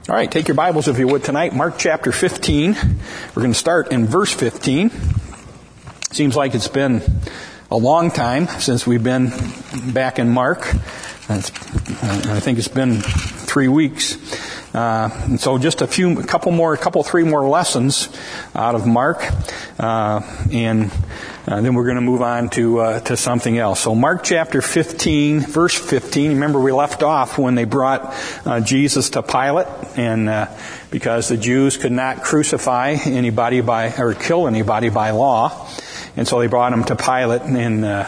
All right, take your Bibles if you would tonight. Mark chapter 15. We're going to start in verse 15. Seems like it's been a long time since we've been back in Mark. I think it's been 3 weeks. And so just three more lessons out of Mark. And then we're going to move on to something else. So Mark chapter 15, verse 15. Remember we left off when they brought Jesus to Pilate, and because the Jews could not crucify anybody or kill anybody by law, and so they brought him to Pilate, and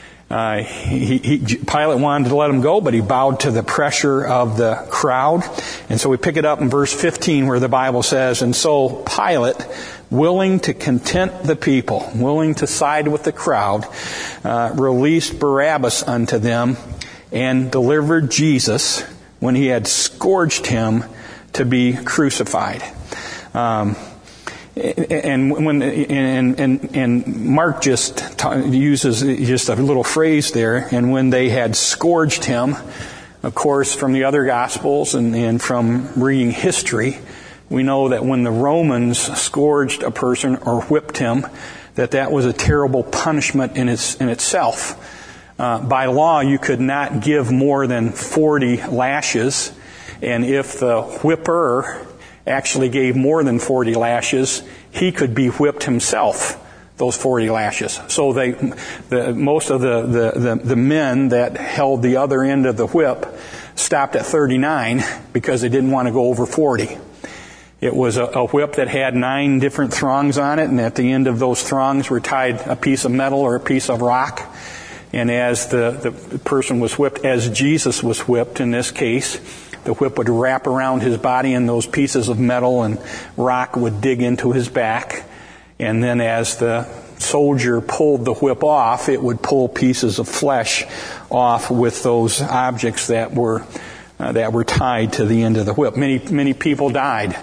Pilate wanted to let him go, but he bowed to the pressure of the crowd. And so we pick it up in verse 15 where the Bible says, "And so Pilate, willing to content the people, willing to side with the crowd, released Barabbas unto them and delivered Jesus when he had scourged him to be crucified." And Mark just uses just a little phrase there. And when they had scourged him, of course, from the other Gospels and from reading history, we know that when the Romans scourged a person or whipped him, that was a terrible punishment in itself. By law, you could not give more than 40 lashes, and if the whipper actually gave more than 40 lashes, he could be whipped himself, those 40 lashes. So most of the men that held the other end of the whip stopped at 39 because they didn't want to go over 40. It was a whip that had 9 different thongs on it, and at the end of those thongs were tied a piece of metal or a piece of rock. And as the person was whipped, as Jesus was whipped in this case, the whip would wrap around his body and those pieces of metal and rock would dig into his back. And then as the soldier pulled the whip off, it would pull pieces of flesh off with those objects that were tied to the end of the whip. Many people died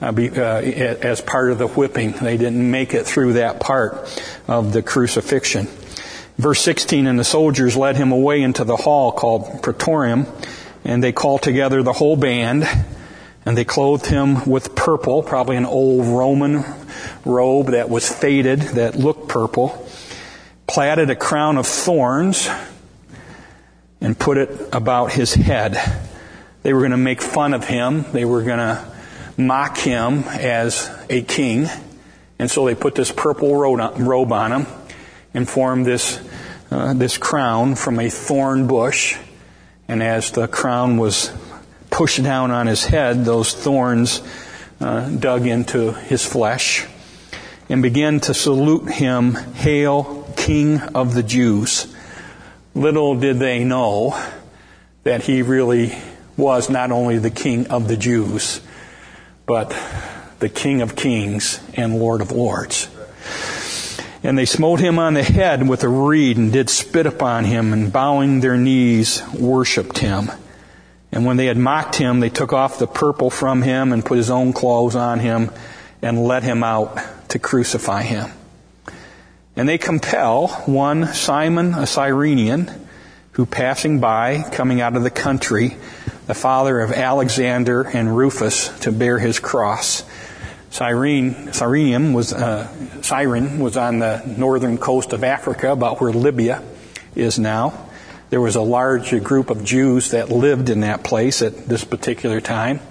as part of the whipping. They didn't make it through that part of the crucifixion. Verse 16, "And the soldiers led him away into the hall called Praetorium, and they called together the whole band, and they clothed him with purple," probably an old Roman robe that was faded, that looked purple, "platted a crown of thorns, and put it about his head." They were going to make fun of him. They were going to mock him as a king. And so they put this purple robe on him and formed this crown from a thorn bush. And as the crown was pushed down on his head, those thorns dug into his flesh and began to salute him, "Hail, King of the Jews." Little did they know that he really was not only the King of the Jews, but the King of Kings and Lord of Lords. "And they smote him on the head with a reed, and did spit upon him, and bowing their knees worshipped him. And when they had mocked him, they took off the purple from him, and put his own clothes on him, and led him out to crucify him. And they compel one Simon, a Cyrenian, who passing by, coming out of the country, the father of Alexander and Rufus, to bear his cross." Cyrene was on the northern coast of Africa, about where Libya is now. There was a large group of Jews that lived in that place at this particular time.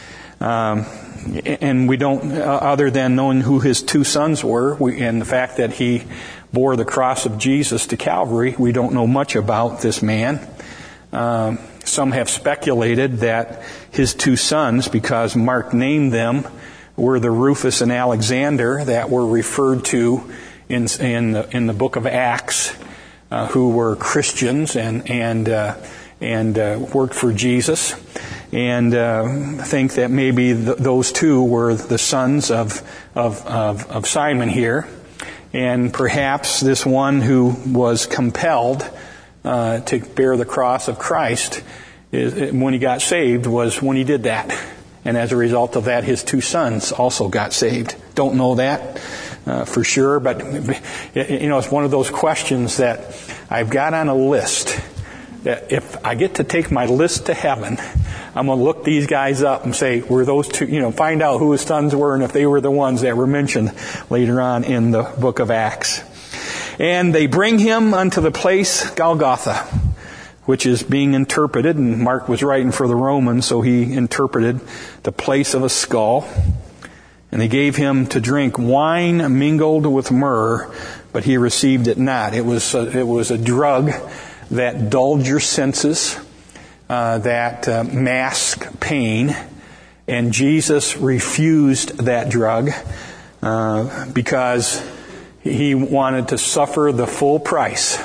And we don't, other than knowing who his 2 sons were, and the fact that he bore the cross of Jesus to Calvary, we don't know much about this man. Some have speculated that his 2 sons, because Mark named them, were the Rufus and Alexander that were referred to in the book of Acts, who were Christians and worked for Jesus, and think that maybe those 2 were the sons of Simon here, and perhaps this one who was compelled to bear the cross of Christ when he got saved was when he did that. And as a result of that, his 2 sons also got saved. Don't know that for sure, but it's one of those questions that I've got on a list that if I get to take my list to heaven, I'm going to look these guys up and say, were those two, find out who his sons were and if they were the ones that were mentioned later on in the book of Acts. And they bring him unto the place Golgotha, which is being interpreted, and Mark was writing for the Romans, so he interpreted the place of a skull. And they gave him to drink wine mingled with myrrh, but he received it not. It was a drug that dulled your senses, that masked pain, and Jesus refused that drug because he wanted to suffer the full price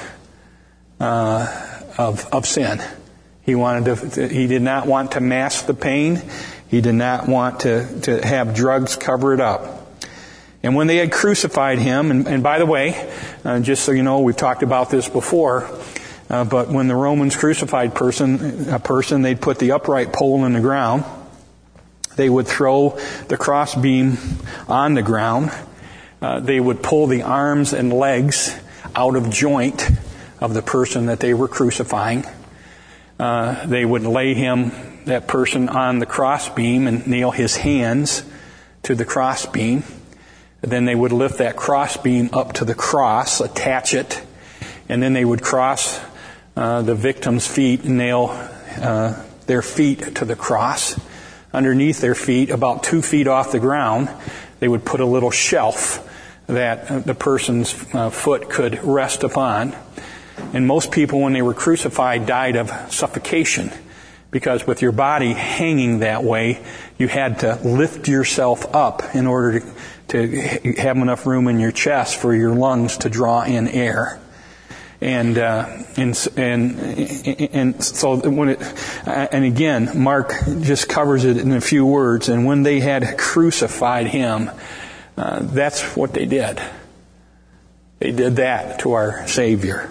of sin. He did not want to mask the pain. He did not want to have drugs cover it up. And when they had crucified him, and by the way, just so you know, we've talked about this before, but when the Romans crucified a person, they'd put the upright pole in the ground. They would throw the crossbeam on the ground. They would pull the arms and legs out of joint of the person that they were crucifying. They would lay that person on the crossbeam and nail his hands to the crossbeam. Then they would lift that crossbeam up to the cross, attach it, and then they would cross the victim's feet and nail their feet to the cross. Underneath their feet, about 2 feet off the ground, they would put a little shelf that the person's foot could rest upon. And most people, when they were crucified, died of suffocation, because with your body hanging that way, you had to lift yourself up in order to have enough room in your chest for your lungs to draw in air. And again, Mark just covers it in a few words. And when they had crucified him, that's what they did. They did that to our Savior.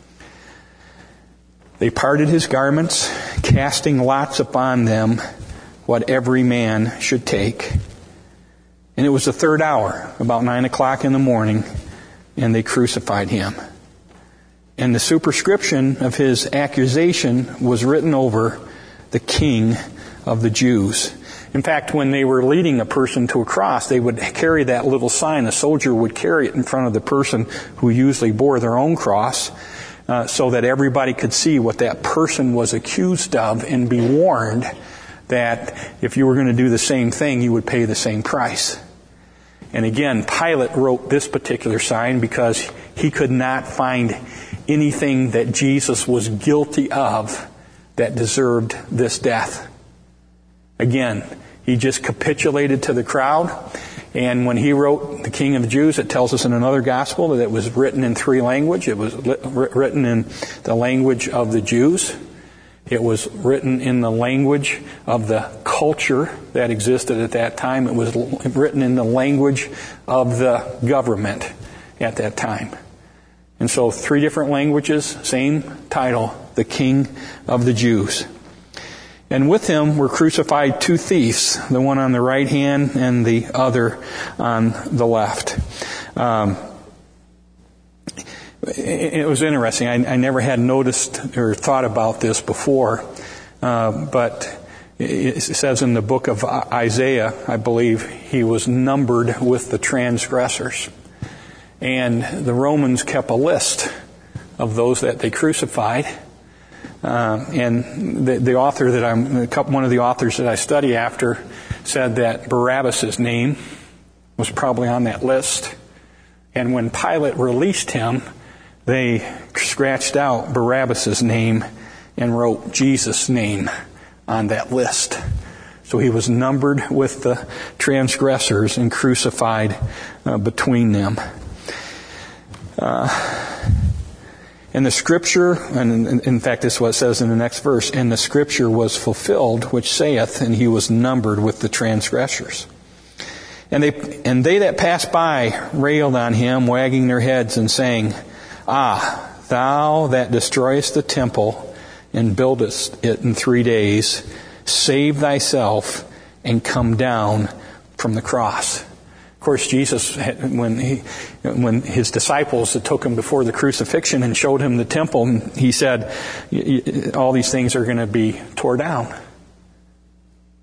They parted his garments, casting lots upon them what every man should take. And it was the 3rd hour, about 9 o'clock in the morning, and they crucified him. And the superscription of his accusation was written over the King of the Jews. In fact, when they were leading a person to a cross, they would carry that little sign. A soldier would carry it in front of the person who usually bore their own cross, so that everybody could see what that person was accused of and be warned that if you were going to do the same thing, you would pay the same price. And again, Pilate wrote this particular sign because he could not find anything that Jesus was guilty of that deserved this death. Again, he just capitulated to the crowd. And when he wrote the King of the Jews, it tells us in another gospel that it was written in 3 languages. It was written in the language of the Jews. It was written in the language of the culture that existed at that time. It was written in the language of the government at that time. And so 3 different languages, same title, the King of the Jews. And with him were crucified 2 thieves, the one on the right hand and the other on the left. It was interesting. I never had noticed or thought about this before, but it says in the book of Isaiah, I believe, he was numbered with the transgressors. And the Romans kept a list of those that they crucified. And the author one of the authors that I study after said that Barabbas' name was probably on that list. And when Pilate released him, they scratched out Barabbas' name and wrote Jesus' name on that list. So he was numbered with the transgressors and crucified between them. And the Scripture, and in fact this is what it says in the next verse, and the Scripture was fulfilled, which saith, and he was numbered with the transgressors. And they that passed by railed on him, wagging their heads and saying, Ah, thou that destroyest the temple and buildest it in 3 days, save thyself and come down from the cross. Of course, Jesus, when his disciples took him before the crucifixion and showed him the temple, he said, all these things are going to be tore down.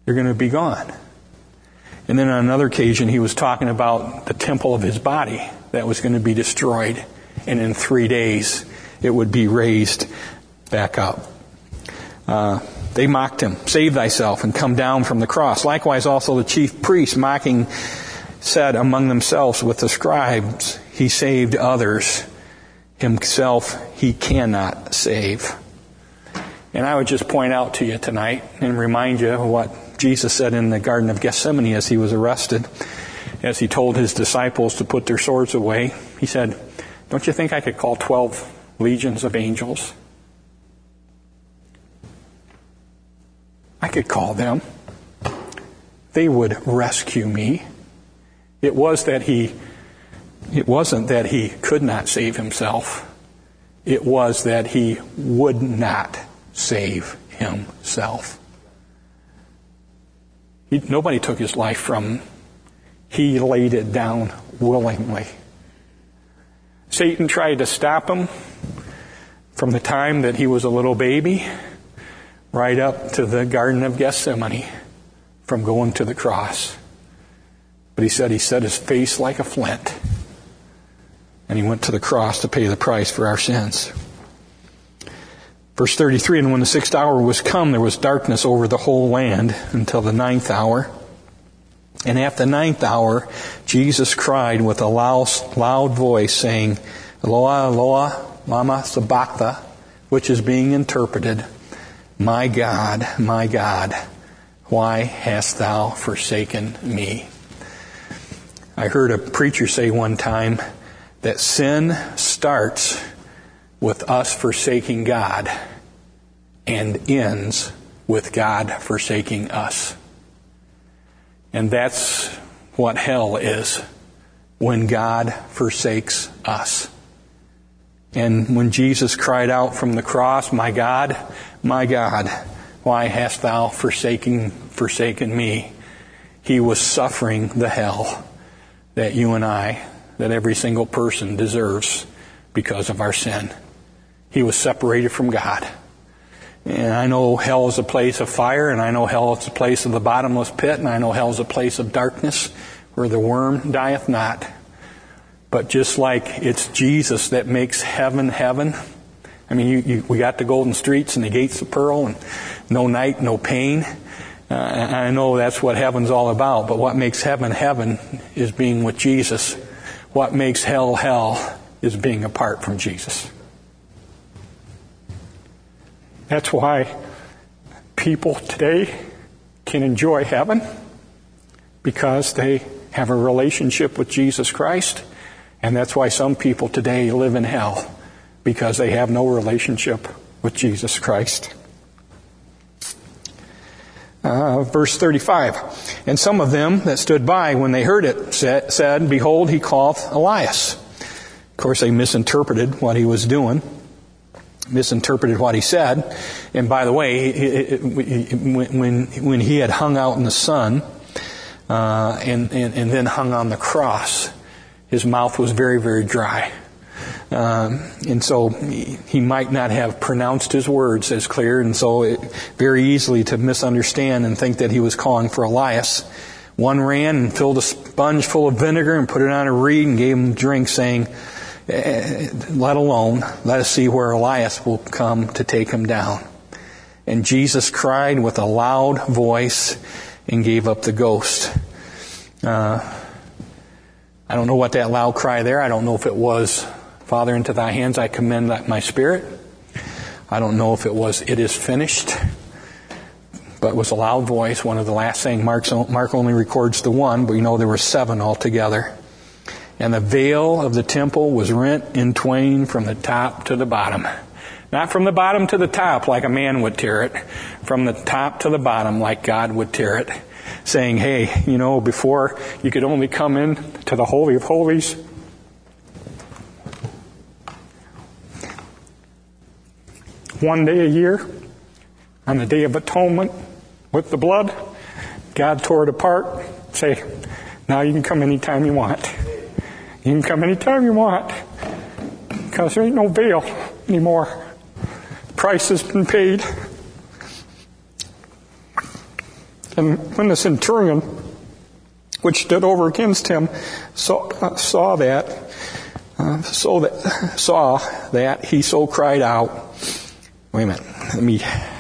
They're going to be gone. And then on another occasion, he was talking about the temple of his body that was going to be destroyed. And in 3 days, it would be raised back up. They mocked him. Save thyself and come down from the cross. Likewise also the chief priests, mocking, said among themselves with the scribes, he saved others. Himself he cannot save. And I would just point out to you tonight and remind you of what Jesus said in the Garden of Gethsemane as he was arrested, as he told his disciples to put their swords away. He said, don't you think I could call 12 legions of angels? I could call them. They would rescue me. It wasn't that he could not save himself. It was that he would not save himself. Nobody took his life from him. He laid it down willingly. Satan tried to stop him from the time that he was a little baby right up to the Garden of Gethsemane from going to the cross. But he said he set his face like a flint. And he went to the cross to pay the price for our sins. Verse 33, and when the 6th hour was come, there was darkness over the whole land until the 9th hour. And at the 9th hour, Jesus cried with a loud voice, saying, Eloah, Eloah, lama sabachthani, which is being interpreted, my God, why hast thou forsaken me? I heard a preacher say one time that sin starts with us forsaking God and ends with God forsaking us. And that's what hell is, when God forsakes us. And when Jesus cried out from the cross, my God, why hast thou forsaken me? He was suffering the hell that you and I, that every single person deserves because of our sin. He was separated from God. And I know hell is a place of fire, and I know hell is a place of the bottomless pit, and I know hell is a place of darkness where the worm dieth not. But just like it's Jesus that makes heaven heaven, I mean, we got the golden streets and the gates of pearl, and no night, no pain. I know that's what heaven's all about, but what makes heaven heaven is being with Jesus. What makes hell hell is being apart from Jesus. That's why people today can enjoy heaven, because they have a relationship with Jesus Christ. And that's why some people today live in hell, because they have no relationship with Jesus Christ. Verse 35, and some of them that stood by when they heard it said, Behold, he calleth Elias. Of course, they misinterpreted what he was doing, misinterpreted what he said. And by the way, when he had hung out in the sun and then hung on the cross, his mouth was very, very dry. And so he might not have pronounced his words as clear, and so very easily to misunderstand and think that he was calling for Elias. One ran and filled a sponge full of vinegar and put it on a reed and gave him a drink, saying, let alone, let us see where Elias will come to take him down. And Jesus cried with a loud voice and gave up the ghost. I don't know what that loud cry there, I don't know if it was, Father, into thy hands I commend my spirit. I don't know if it was, it is finished. But it was a loud voice, one of the last saying. Mark only records the one, but there were 7 altogether. And the veil of the temple was rent in twain from the top to the bottom. Not from the bottom to the top like a man would tear it. From the top to the bottom like God would tear it. Saying, hey, before you could only come in to the Holy of Holies. One day a year, on the Day of Atonement, with the blood, God tore it apart. Say, now you can come anytime you want. You can come anytime you want. Because there ain't no veil anymore. The price has been paid. And when the centurion, which stood over against him, saw that, he so cried out. Wait a minute.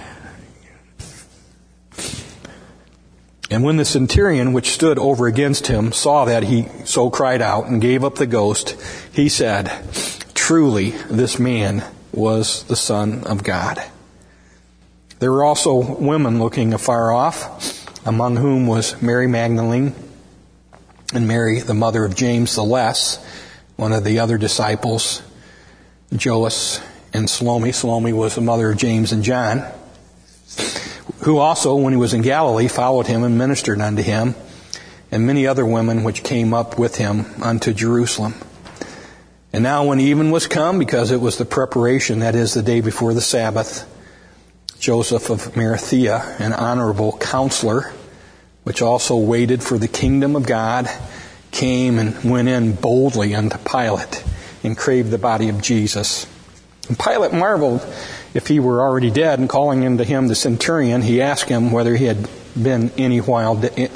And when the centurion, which stood over against him, saw that he so cried out and gave up the ghost, he said, "Truly, this man was the Son of God." There were also women looking afar off, among whom was Mary Magdalene and Mary, the mother of James the Less, one of the other disciples, Joas and Salome. Salome was the mother of James and John, who also, when he was in Galilee, followed him and ministered unto him, and many other women which came up with him unto Jerusalem. And now when even was come, because it was the preparation, that is, the day before the Sabbath, Joseph of Arimathea, an honorable counselor, which also waited for the kingdom of God, came and went in boldly unto Pilate and craved the body of Jesus. And Pilate marveled if he were already dead, and calling unto him the centurion, he asked him whether he had been any while dead.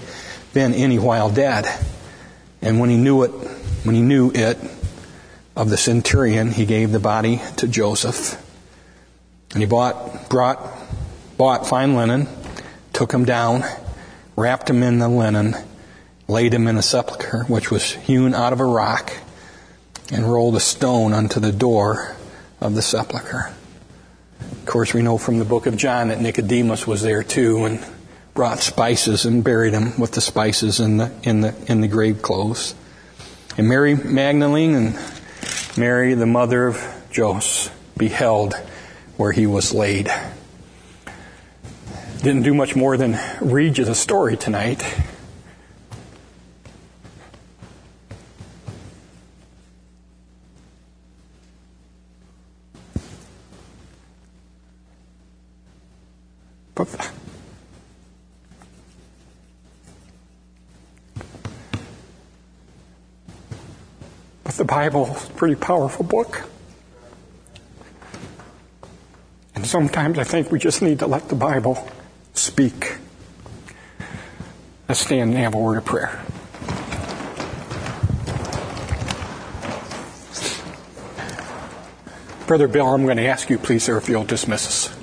And when he knew it of the centurion, he gave the body to Joseph. And he bought fine linen, took him down, wrapped him in the linen, laid him in a sepulchre which was hewn out of a rock, and rolled a stone unto the door of the sepulchre. Of course, we know from the book of John that Nicodemus was there too, and brought spices and buried him with the spices in the grave clothes. And Mary Magdalene and Mary, the mother of Joseph, beheld where he was laid. Didn't do much more than read you the story tonight. But the Bible is a pretty powerful book. And sometimes I think we just need to let the Bible speak. Let's stand and have a word of prayer. Brother Bill, I'm going to ask you, please, sir, if you'll dismiss us.